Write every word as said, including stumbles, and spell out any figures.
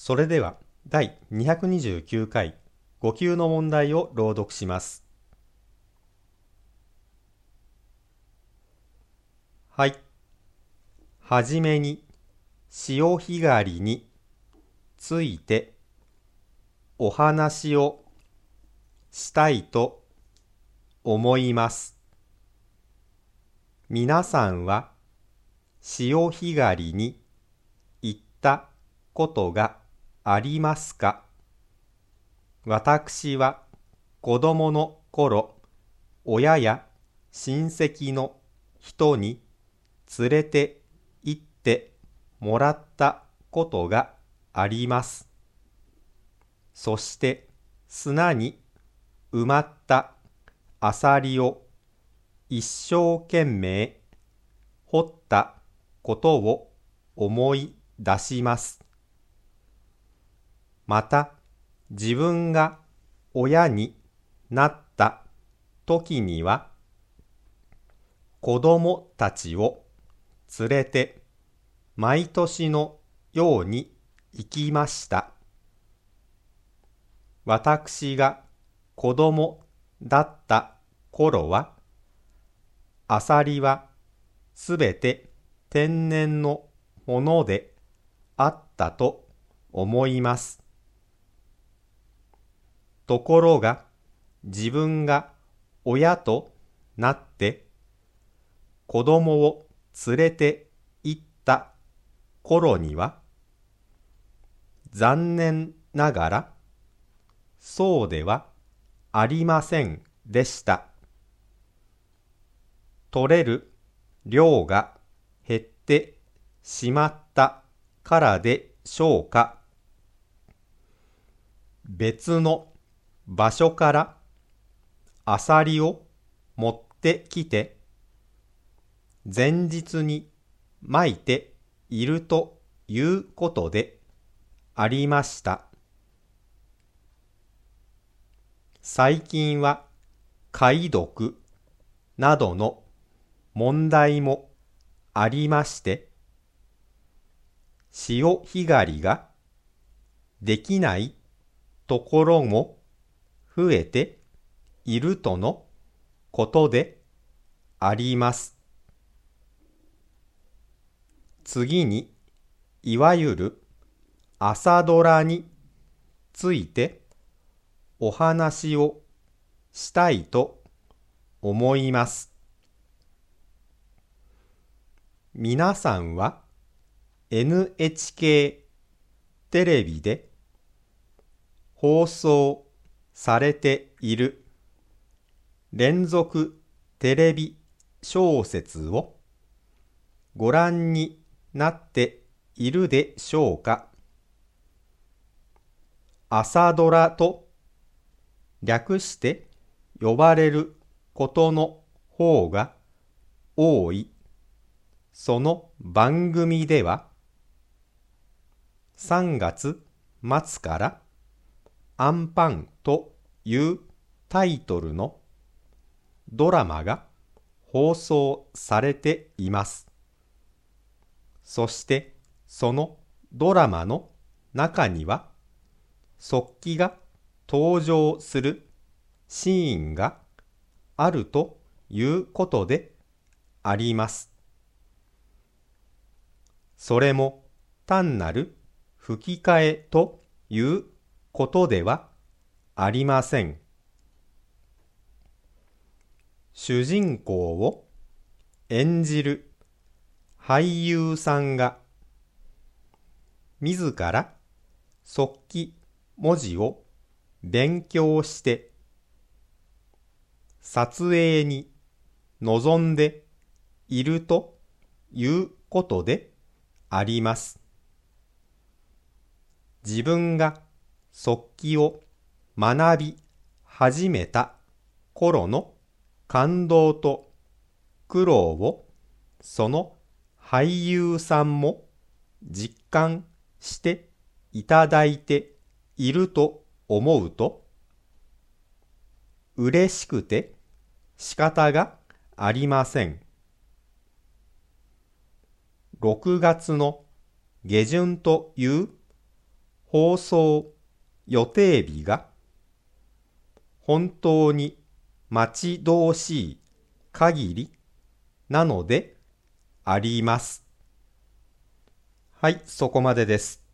それではだいにひゃくにじゅうきゅうかいご級の問題を朗読します。はい。はじめに潮干狩りについてお話をしたいと思います。皆さんは潮干狩りに行ったことがありますか？私は子供の頃、親や親戚の人に連れて行ってもらったことがあります。そして砂に埋まったアサリを一生懸命掘ったことを思い出します。また、自分が親になった時には、子供たちを連れて毎年のように行きました。私が子供だった頃は、アサリはすべて天然のものであったと思います。ところが、自分が親となって子供を連れて行った頃には、残念ながらそうではありませんでした。取れる量が減ってしまったからでしょうか。別の場所からアサリを持ってきて、前日に撒いているということでありました。最近は貝毒などの問題もありまして、潮干狩りができないところも増えているとのことであります。次に、いわゆる朝ドラについてお話をしたいと思います。皆さんは エヌエイチケー テレビで放送されている連続テレビ小説をご覧になっているでしょうか。朝ドラと略して呼ばれることの方が多いその番組では、さんがつ末からアンパンというタイトルのドラマが放送されています。そしてそのドラマの中には、速記が登場するシーンがあるということであります。それも単なる吹き替えということではありません。主人公を演じる俳優さんが自ら速記文字を勉強して撮影に臨んでいるということであります。自分が速記を学び始めた頃の感動と苦労をその俳優さんも実感していただいていると思うと、嬉しくて仕方がありません。ろくがつの下旬という放送予定日が本当に待ち遠しい限りなのであります。はい、そこまでです。